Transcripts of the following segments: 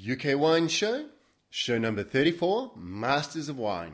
UK Wine Show, show number 34, Masters of Wine.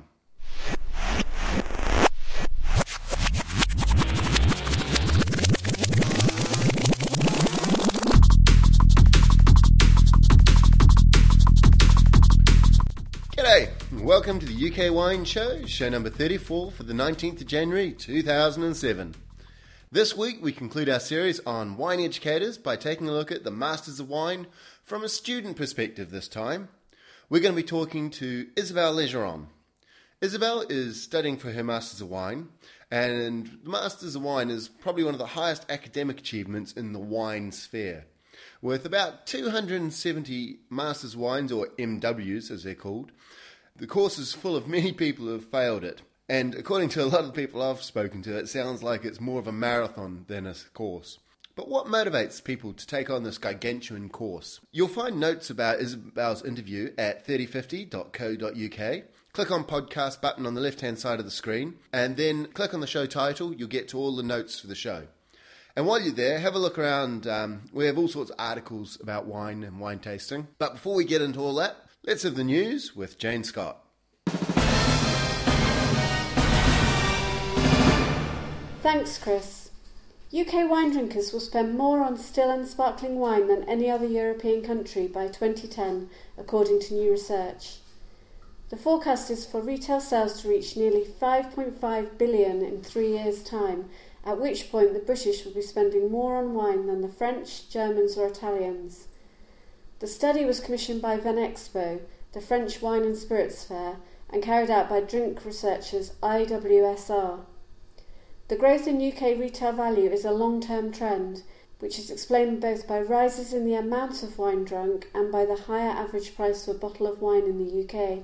G'day, welcome to the UK Wine Show, show number 34 for the 19th of January 2007. This week we conclude our series on wine educators by taking a look at the Masters of Wine from a student perspective this time. We're going to be talking to Isabelle Legeron. Isabelle is studying for her Masters of Wine, and the Masters of Wine is probably one of the highest academic achievements in the wine sphere. With about 270 Masters of Wines, or MWs as they're called, the course is full of many people who have failed it. And according to a lot of the people I've spoken to, it sounds like it's more of a marathon than a course. But what motivates people to take on this gargantuan course? You'll find notes about Isabelle's interview at 3050.co.uk. Click on podcast button on the left-hand side of the screen, and then click on the show title. You'll get to all the notes for the show. And while you're there, have a look around. We have all sorts of articles about wine and wine tasting. But before we get into all that, let's have the news with Jane Scott. Thanks, Chris. UK wine drinkers will spend more on still and sparkling wine than any other European country by 2010, according to new research. The forecast is for retail sales to reach nearly 5.5 billion in 3 years' time, at which point the British will be spending more on wine than the French, Germans or Italians. The study was commissioned by Vinexpo, the French wine and spirits fair, and carried out by drink researchers IWSR. The growth in UK retail value is a long-term trend, which is explained both by rises in the amount of wine drunk and by the higher average price of a bottle of wine in the UK.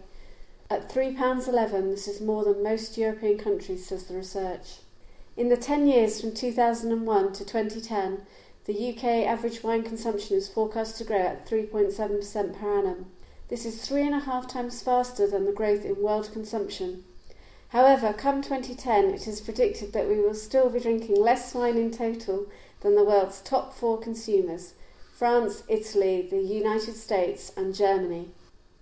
At £3.11, this is more than most European countries, says the research. In the 10 years from 2001 to 2010, the UK average wine consumption is forecast to grow at 3.7% per annum. This is 3.5 times faster than the growth in world consumption. However, come 2010, it is predicted that we will still be drinking less wine in total than the world's top 4 consumers: France, Italy, the United States and Germany.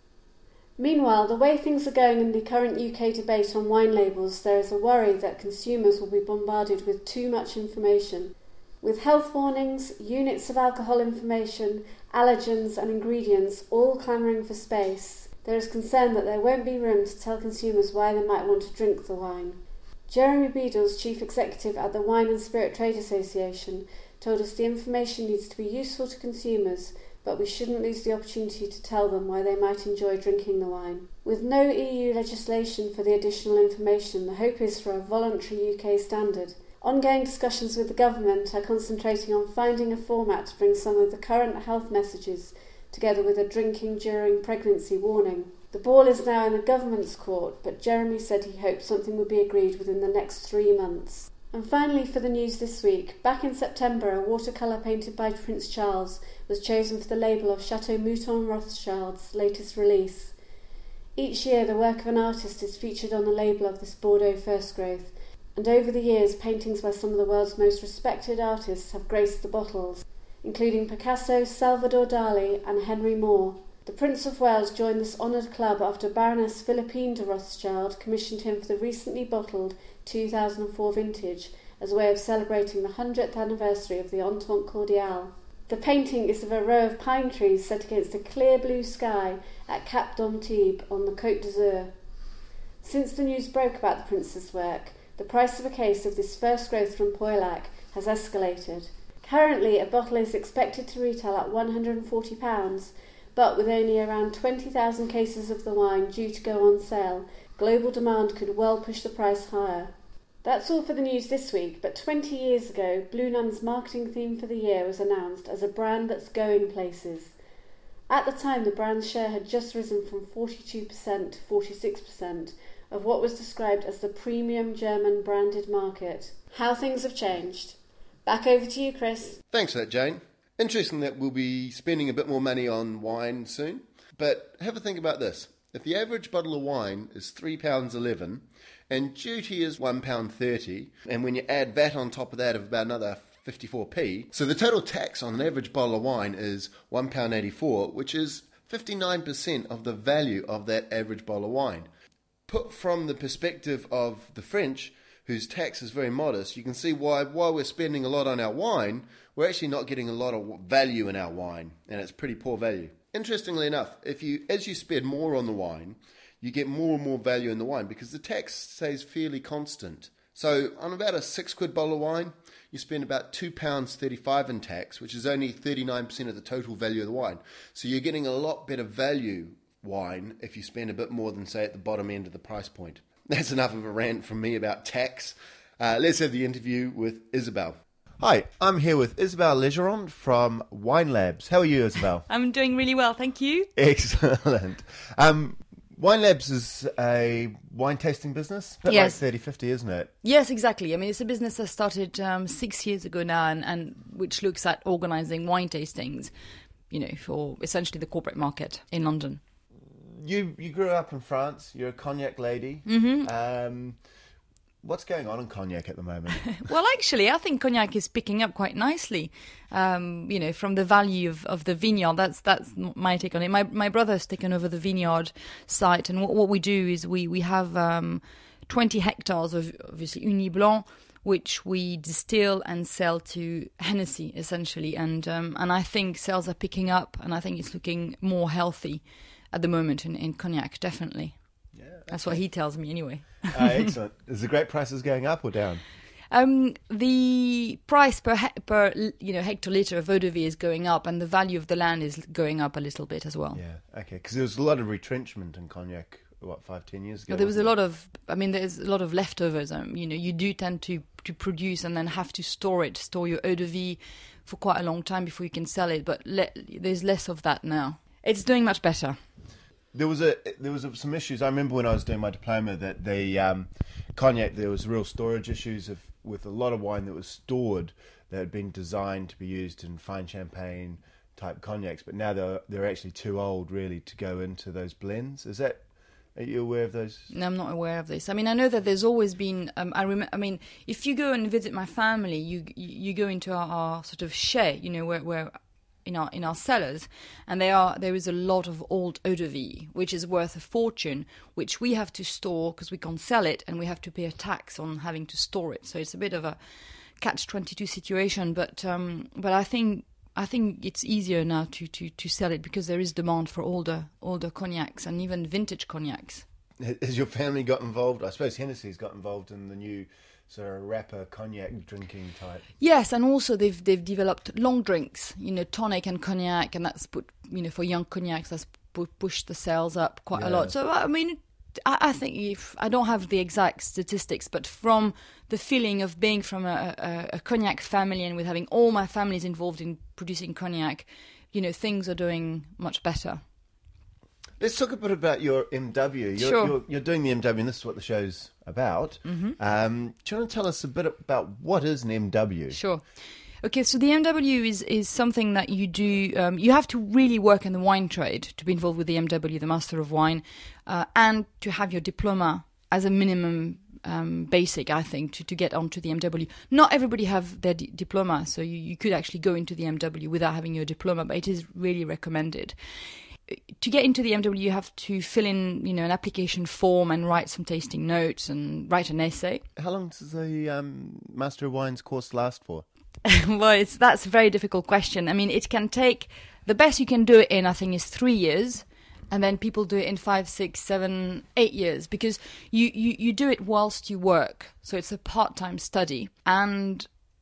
Meanwhile, the way things are going in the current UK debate on wine labels, there is a worry that consumers will be bombarded with too much information. With health warnings, units of alcohol information, allergens and ingredients all clamouring for space, there is concern that there won't be room to tell consumers why they might want to drink the wine. Jeremy Beadles, Chief Executive at the Wine and Spirit Trade Association, told us the information needs to be useful to consumers, but we shouldn't lose the opportunity to tell them why they might enjoy drinking the wine. With no EU legislation for the additional information, the hope is for a voluntary UK standard. Ongoing discussions with the government are concentrating on finding a format to bring some of the current health messages together with a drinking during pregnancy warning. The ball is now in the government's court, but Jeremy said he hoped something would be agreed within the next 3 months. And finally, for the news this week, back in September, a watercolour painted by Prince Charles was chosen for the label of Chateau Mouton Rothschild's latest release. Each year, the work of an artist is featured on the label of this Bordeaux first growth, and over the years, paintings by some of the world's most respected artists have graced the bottles, including Picasso, Salvador Dali and Henry Moore. The Prince of Wales joined this honoured club after Baroness Philippine de Rothschild commissioned him for the recently bottled 2004 vintage as a way of celebrating the 100th anniversary of the Entente Cordiale. The painting is of a row of pine trees set against a clear blue sky at Cap d'Antibes on the Côte d'Azur. Since the news broke about the Prince's work, the price of a case of this first growth from Pauillac has escalated. Currently, a bottle is expected to retail at £140, but with only around 20,000 cases of the wine due to go on sale, global demand could well push the price higher. That's all for the news this week, but 20 years ago, Blue Nun's marketing theme for the year was announced as a brand that's going places. At the time, the brand's share had just risen from 42% to 46% of what was described as the premium German branded market. How things have changed. Back over to you, Chris. Thanks for that, Jane. Interesting that we'll be spending a bit more money on wine soon. But have a think about this. If the average bottle of wine is £3.11 and duty is £1.30, and when you add VAT on top of that of about another 54p, so the total tax on an average bottle of wine is £1.84, which is 59% of the value of that average bottle of wine. Put from the perspective of the French, whose tax is very modest, you can see why while we're spending a lot on our wine, we're actually not getting a lot of value in our wine, and it's pretty poor value. Interestingly enough, as you spend more on the wine, you get more and more value in the wine because the tax stays fairly constant. So on about a £6 bottle of wine, you spend about £2.35 in tax, which is only 39% of the total value of the wine. So you're getting a lot better value wine if you spend a bit more than, say, at the bottom end of the price point. That's enough of a rant from me about tax. Let's have the interview with Isabel. Hi, I'm here with Isabel Legeron from Wine Labs. How are you, Isabel? I'm doing really well, thank you. Excellent. Wine Labs is a wine tasting business, a bit Yes. like 30/50, isn't it? Yes, exactly. I mean, it's a business that started 6 years ago now, and which looks at organising wine tastings, for essentially the corporate market in London. You grew up in France. You're a cognac lady. Mm-hmm. What's going on in cognac at the moment? Well, actually, I think cognac is picking up quite nicely. From the value of the vineyard. That's my take on it. My brother's taken over the vineyard site, and what we do is we have 20 hectares of obviously Uni Blanc, which we distill and sell to Hennessy essentially, and I think sales are picking up, and I think it's looking more healthy at the moment in cognac, definitely. Yeah, that's what he tells me anyway. Excellent. Is the grape prices going up or down? The price per hectoliter of eau de vie is going up, and the value of the land is going up a little bit as well. Yeah, okay. Because there was a lot of retrenchment in cognac, 5-10 years ago? There was a lot of, there's a lot of leftovers. You do tend to produce and then have to store your eau de vie for quite a long time before you can sell it, but there's less of that now. It's doing much better. There was some issues. I remember when I was doing my diploma that the cognac, there was real storage issues with a lot of wine that was stored that had been designed to be used in fine champagne type cognacs, but now they're actually too old really to go into those blends. Are you aware of those? No, I'm not aware of this. I know that there's always been. If you go and visit my family, you go into our sort of chai, where in our cellars, and there is a lot of old eau de vie, which is worth a fortune, which we have to store because we can't sell it, and we have to pay a tax on having to store it. So it's a bit of a catch-22 situation. But I think it's easier now to sell it because there is demand for older cognacs and even vintage cognacs. Has your family got involved? I suppose Hennessy's got involved in the new sort of rapper cognac drinking type. Yes, and also they've developed long drinks, tonic and cognac, and that's put, for young cognacs, that's pushed the sales up quite a lot. So I think I don't have the exact statistics, but from the feeling of being from a cognac family and with having all my families involved in producing cognac, things are doing much better. Let's talk a bit about your MW. Sure. You're doing the MW, and this is what the show's about. Mm-hmm. Do you want to tell us a bit about what is an MW? Sure. Okay, so the MW is something that you do. You have to really work in the wine trade to be involved with the MW, the Master of Wine, and to have your diploma as a minimum basic, I think, to get onto the MW. Not everybody have their diploma, so you could actually go into the MW without having your diploma, but it is really recommended. To get into the MW, you have to fill in, an application form and write some tasting notes and write an essay. How long does the Master of Wines course last for? Well, that's a very difficult question. It can take, the best you can do it in, I think, is 3 years. And then people do it in 5, 6, 7, 8 years because you do it whilst you work. So it's a part-time study. And,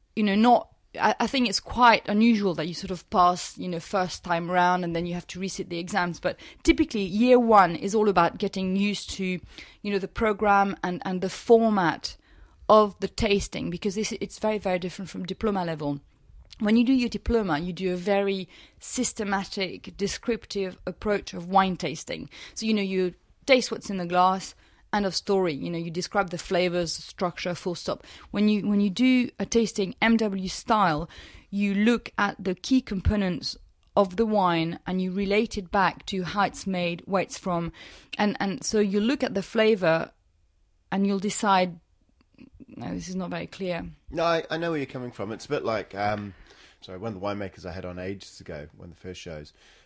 I think it's quite unusual that you sort of pass, first time round and then you have to resit the exams. But typically, year one is all about getting used to, the program and the format of the tasting because it's very, very different from diploma level. When you do your diploma, you do a very systematic, descriptive approach of wine tasting. So, you taste what's in the glass, end of story. You describe the flavors, structure, full stop. When you do a tasting MW style, you look at the key components of the wine and you relate it back to how it's made, where it's from. And so you look at the flavor and you'll decide, no, this is not very clear. No, I know where you're coming from. It's a bit like, one of the winemakers I had on ages ago, one of the first shows,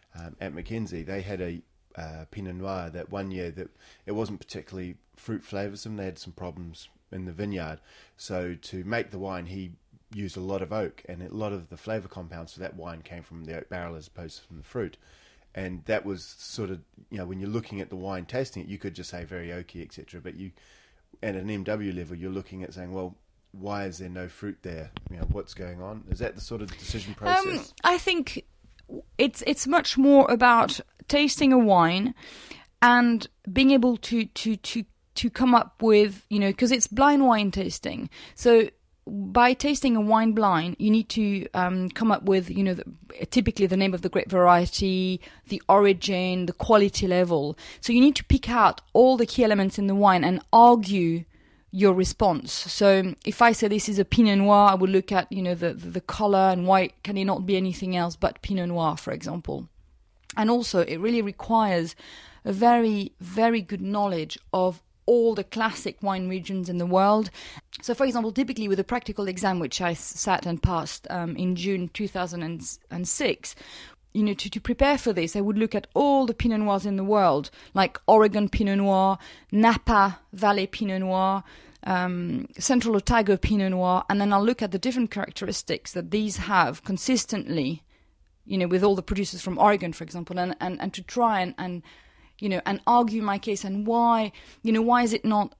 at Mackenzie, they had a Pinot Noir that one year that it wasn't particularly fruit flavoursome. They had some problems in the vineyard. So to make the wine, he used a lot of oak, and a lot of the flavour compounds for that wine came from the oak barrel as opposed to from the fruit. And that was sort of, when you're looking at the wine, tasting it, you could just say very oaky, etc. But you, at an MW level, you're looking at saying, well, why is there no fruit there? What's going on? Is that the sort of decision process? I think it's much more about tasting a wine and being able to come up with, because it's blind wine tasting. So by tasting a wine blind, you need to come up with, typically the name of the grape variety, the origin, the quality level. So you need to pick out all the key elements in the wine and argue your response. So if I say this is a Pinot Noir, I would look at, the color and why can it not be anything else but Pinot Noir, for example. And also it really requires a very, very good knowledge of all the classic wine regions in the world. So, for example, typically with a practical exam, which I sat and passed in June 2006, to prepare for this, I would look at all the Pinot Noirs in the world, like Oregon Pinot Noir, Napa Valley Pinot Noir, Central Otago Pinot Noir, and then I'll look at the different characteristics that these have consistently, with all the producers from Oregon, for example, and to try and argue my case, and why is it not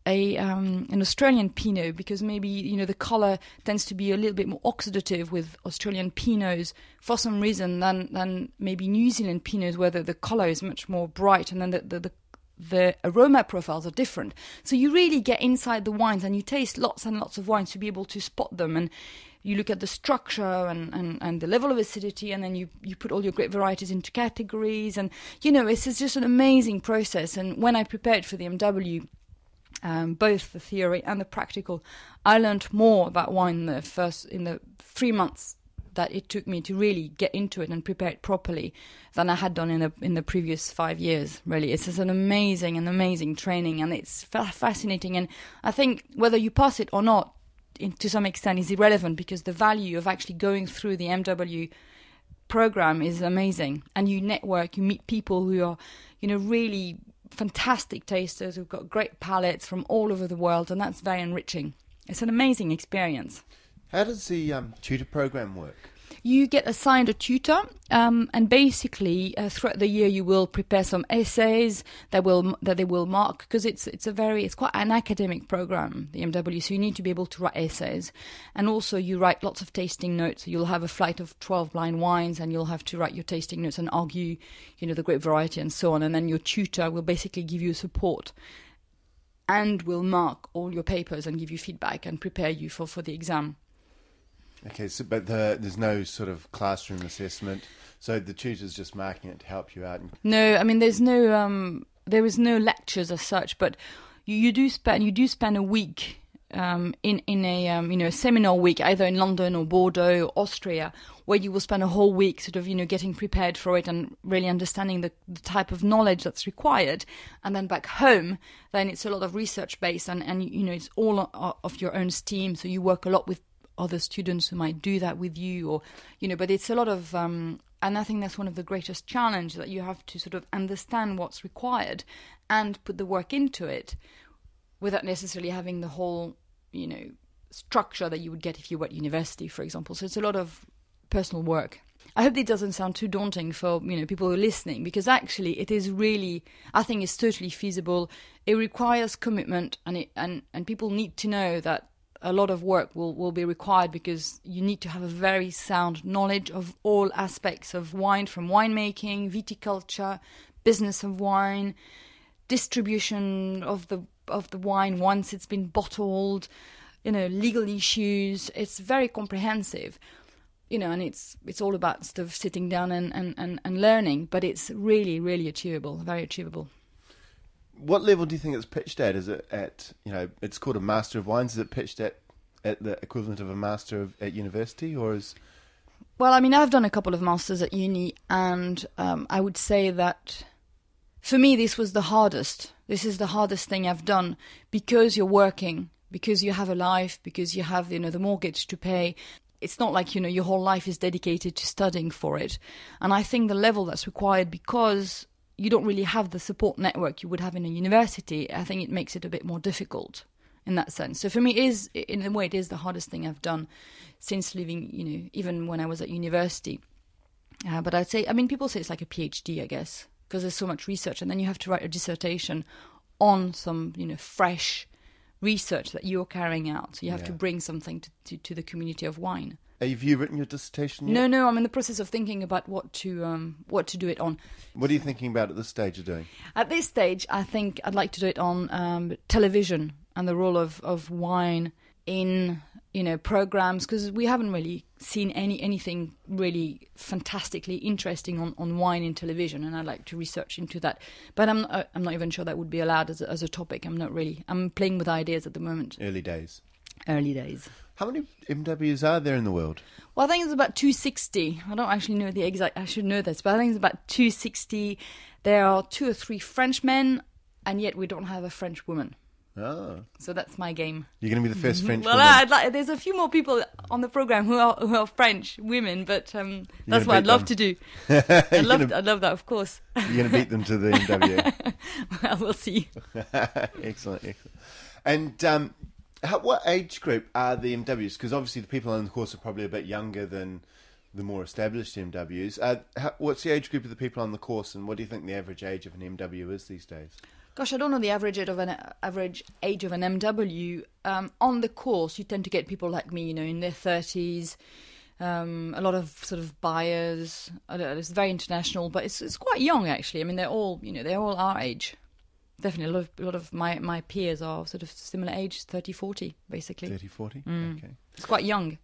an Australian Pinot? Because maybe, the color tends to be a little bit more oxidative with Australian Pinots for some reason than maybe New Zealand Pinots, where the color is much more bright, and then the aroma profiles are different. So you really get inside the wines, and you taste lots and lots of wines to be able to spot them. And you look at the structure and the level of acidity, and then you put all your grape varieties into categories. And, it's just an amazing process. And when I prepared for the MW, both the theory and the practical, I learned more about wine in the 3 months that it took me to really get into it and prepare it properly than I had done in the previous 5 years. Really, it's just an amazing training, and it's fascinating. And I think whether you pass it or not, to some extent, is irrelevant, because the value of actually going through the MW program is amazing. And you network, you meet people who are, really fantastic tasters who've got great palates from all over the world, and that's very enriching. It's an amazing experience. How does the tutor program work? You get assigned a tutor, and basically throughout the year you will prepare some essays that they will mark, because it's quite an academic program, the MW. So you need to be able to write essays, and also you write lots of tasting notes. You'll have a flight of 12 blind wines, and you'll have to write your tasting notes and argue, the grape variety and so on. And then your tutor will basically give you support and will mark all your papers and give you feedback and prepare you for the exam. Okay, but there's no sort of classroom assessment, so the tutor's just marking it to help you out. No, I mean there is no lectures as such, but you do spend a week in a seminar week, either in London or Bordeaux or Austria, where you will spend a whole week sort of getting prepared for it and really understanding the type of knowledge that's required. And then back home, then it's a lot of research based, and it's all of your own steam, so you work a lot with other students who might do that with you, or but it's a lot of and I think that's one of the greatest challenge, that you have to sort of understand what's required and put the work into it without necessarily having the whole structure that you would get if you were at university, for example. So it's a lot of personal work. I hope it doesn't sound too daunting for people who are listening, because actually it is really, I think it's totally feasible. It requires commitment, and people need to know that a lot of work will be required, because you need to have a very sound knowledge of all aspects of wine, from winemaking, viticulture, business of wine, distribution of the wine once it's been bottled, legal issues. It's very comprehensive, and it's all about sort of sitting down and learning, but it's really, really achievable, very achievable. What level do you think it's pitched at? Is it at, it's called a Master of Wines. Is it pitched at the equivalent of a Master at university, or is... Well, I mean, I've done a couple of Masters at uni, and I would say that for me this was the hardest. This is the hardest thing I've done, because you're working, because you have a life, because you have, the mortgage to pay. it's not like, your whole life is dedicated to studying for it. And I think the level that's required, because you don't really have the support network you would have in a university, I think it makes it a bit more difficult in that sense. So for me, in a way, it is the hardest thing I've done since leaving, even when I was at university. But I'd say, people say it's like a PhD, I guess, because there's so much research, and then you have to write a dissertation on some, fresh research that you're carrying out. So you have to bring something to the community of wine. Have you written your dissertation yet? No, I'm in the process of thinking about what to do it on. What are you thinking about at this stage of doing? At this stage, I think I'd like to do it on television and the role of wine in programs, because we haven't really seen anything really fantastically interesting on wine in television, and I'd like to research into that. But I'm not even sure that would be allowed as a topic. I'm playing with ideas at the moment. Early days. How many MWs are there in the world? Well, I think it's about 260. I don't actually know the exact. I should know this, but I think it's about 260. There are 2 or 3 Frenchmen, and yet we don't have a French woman. Oh. So that's my game. You're going to be the first French woman. Well, there's a few more people on the program who are French women, but that's what I'd love to do. I'd love that, of course. You're going to beat them to the MW. Well, we'll see. Excellent. And what age group are the MWs? Because obviously the people on the course are probably a bit younger than the more established MWs. What's the age group of the people on the course, and what do you think the average age of an MW is these days? Gosh, I don't know the average age of an MW. On the course, you tend to get people like me, in their 30s. A lot of sort of buyers. It's very international, but it's quite young actually. They're all our age. Definitely, a lot of my peers are sort of similar age, 30, 40, basically. 30, 40? Okay. It's quite young.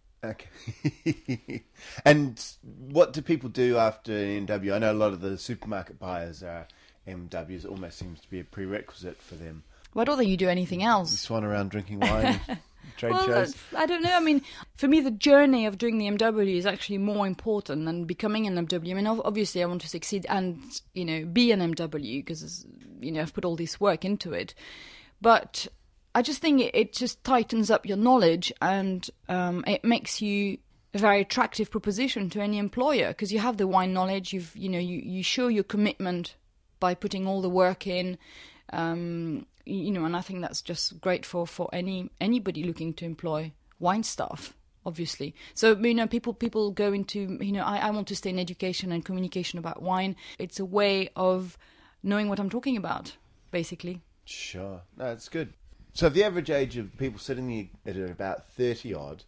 Okay. And what do people do after an MW? I know a lot of the supermarket buyers are MWs. It almost seems to be a prerequisite for them. Why don't you do anything else? You swan around drinking wine and trade shows? I don't know. For me, the journey of doing the MW is actually more important than becoming an MW. Obviously, I want to succeed and, be an MW because, I've put all this work into it. But I just think it just tightens up your knowledge, and it makes you a very attractive proposition to any employer, because you have the wine knowledge. You show your commitment by putting all the work in, and I think that's just great for anybody looking to employ wine staff, obviously. So, people go into, I want to stay in education and communication about wine. It's a way of knowing what I'm talking about, basically. Sure. No, it's good. So the average age of people sitting at about 30 odd,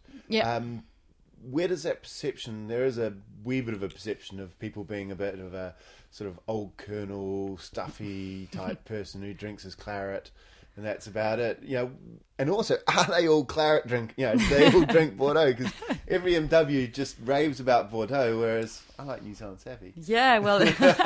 where does that perception, there is a wee bit of a perception of people being a bit of a sort of old colonel, stuffy type person who drinks his claret, and that's about it. And also, are they all claret drink? They all drink Bordeaux, because every MW just raves about Bordeaux, whereas I like New Zealand Savvy. Yeah, well...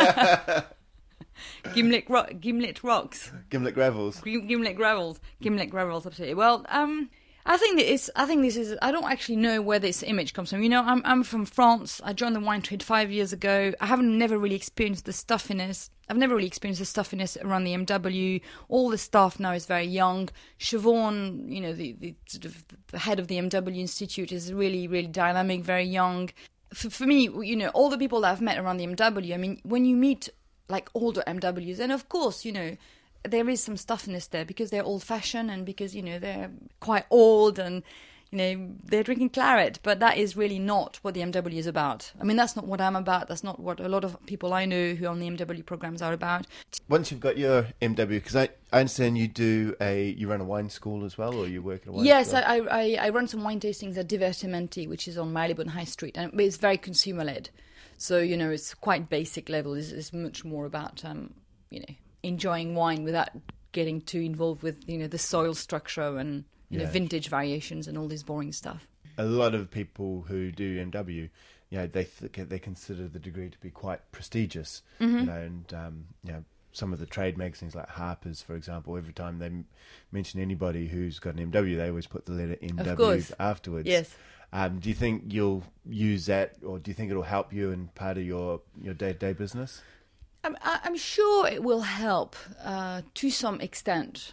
Gimlet rocks. Gimlet gravels. Gimlet gravels, absolutely. Well, I think this is. I don't actually know where this image comes from. I'm from France. I joined the wine trade 5 years ago. I never really experienced the stuffiness. I've never really experienced the stuffiness around the MW. All the staff now is very young. Siobhan, the sort of the head of the MW Institute, is really, really dynamic, very young. For me, all the people that I've met around the MW. When you meet like older MWs, and of course, there is some stuffiness there because they're old-fashioned and because, they're quite old and, they're drinking claret. But that is really not what the MW is about. That's not what I'm about. That's not what a lot of people I know who are on the MW programs are about. Once you've got your MW, because I understand you run a wine school as well, or you work at a wine school? Yes, I run some wine tastings at Divertimenti, which is on Marylebone High Street, and it's very consumer-led. So, it's quite basic level. It's much more about, enjoying wine without getting too involved with, the soil structure and, vintage variations and all this boring stuff. A lot of people who do MW, they consider the degree to be quite prestigious, and, some of the trade magazines like Harper's, for example, every time they mention anybody who's got an MW, they always put the letter MW afterwards. Yes. Do you think you'll use that, or do you think it'll help you in part of your day-to-day business? I'm sure it will help to some extent.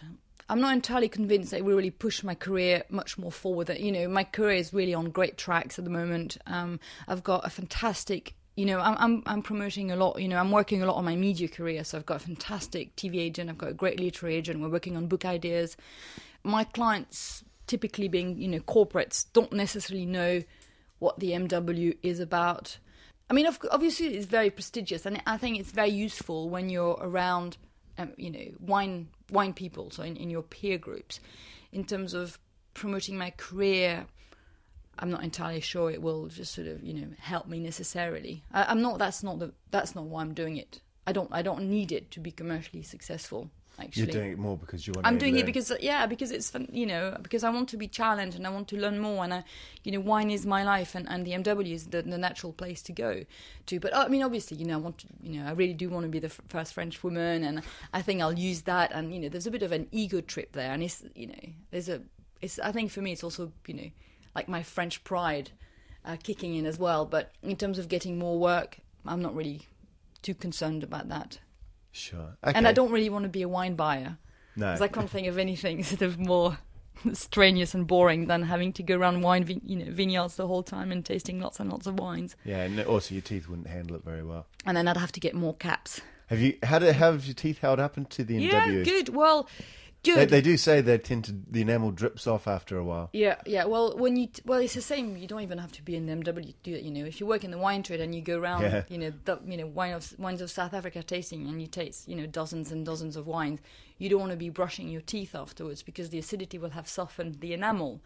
I'm not entirely convinced that it will really push my career much more forward. You know, my career is really on great tracks at the moment. I've got a fantastic, you know, I'm promoting a lot. You know, I'm working a lot on my media career. So I've got a fantastic TV agent. I've got a great literary agent. We're working on book ideas. My clients, typically being, you know, corporates, don't necessarily know what the MW is about. I mean, obviously, it's very prestigious, and I think it's very useful when you're around, you know, wine people, so in your peer groups. In terms of promoting my career, I'm not entirely sure it will just sort of, you know, help me necessarily. I'm not. That's not why I'm doing it. I don't need it to be commercially successful. Actually, you're doing it more because you want. I'm doing it because it's fun, you know, because I want to be challenged and I want to learn more, and you know, wine is my life, and the MW is the natural place to go to. But I mean, obviously, you know, I really do want to be the first French woman, and I think I'll use that. And you know, there's a bit of an ego trip there, and it's, you know, I think for me, it's also, you know, like my French pride kicking in as well. But in terms of getting more work, I'm not really too concerned about that. Sure. Okay. And I don't really want to be a wine buyer. No. Because I can't think of anything sort of more strenuous and boring than having to go around vineyards the whole time and tasting lots and lots of wines. Yeah, and also your teeth wouldn't handle it very well. And then I'd have to get more caps. How have your teeth held up into the MW? Yeah, good. Well, good. They do say the enamel drips off after a while. Yeah. Well, it's the same. You don't even have to be in the MW to do it. You know, if you work in the wine trade and you go around, wines of South Africa tasting, and you taste, you know, dozens and dozens of wines, you don't want to be brushing your teeth afterwards because the acidity will have softened the enamel.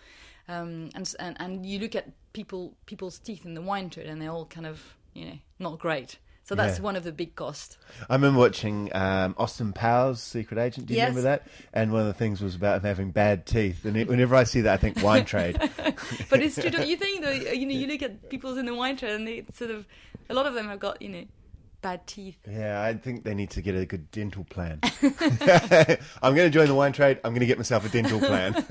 And you look at people's teeth in the wine trade, and they're all kind of, you know, not great. So that's one of the big costs. I remember watching Austin Powers' Secret Agent. Do you remember that? And one of the things was about him having bad teeth. And whenever I see that, I think wine trade. But it's true. Don't you think, though? You know, you look at people in the wine trade, and they sort of, a lot of them have got, you know, bad teeth. Yeah, I think they need to get a good dental plan. I'm going to join the wine trade. I'm going to get myself a dental plan.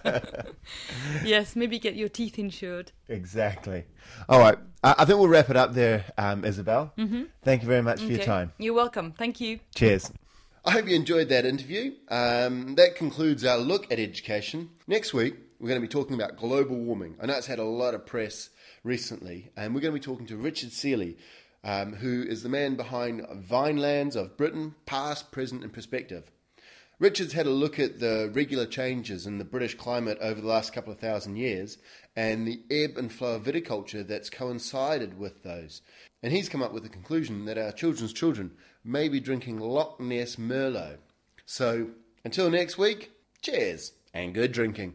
Yes, maybe get your teeth insured. Exactly. All right. I think we'll wrap it up there, Isabel. Mm-hmm. Thank you very much for your time. You're welcome. Thank you. Cheers. I hope you enjoyed that interview. That concludes our look at education. Next week, we're going to be talking about global warming. I know it's had a lot of press recently, and we're going to be talking to Richard Seeley, who is the man behind Vinelands of Britain, Past, Present and Perspective. Richard's had a look at the regular changes in the British climate over the last couple of thousand years and the ebb and flow of viticulture that's coincided with those. And he's come up with the conclusion that our children's children may be drinking Loch Ness Merlot. So, until next week, cheers and good drinking.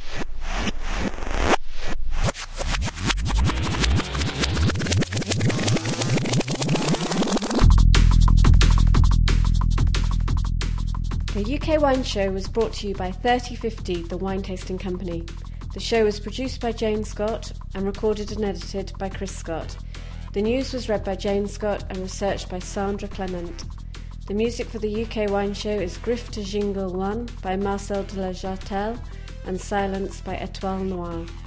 The UK Wine Show was brought to you by 3050, the wine tasting company. The show was produced by Jane Scott and recorded and edited by Chris Scott. The news was read by Jane Scott and researched by Sandra Clement. The music for the UK Wine Show is Grifter Jingle 1 by Marcel de la Jartelle and Silence by Etoile Noire.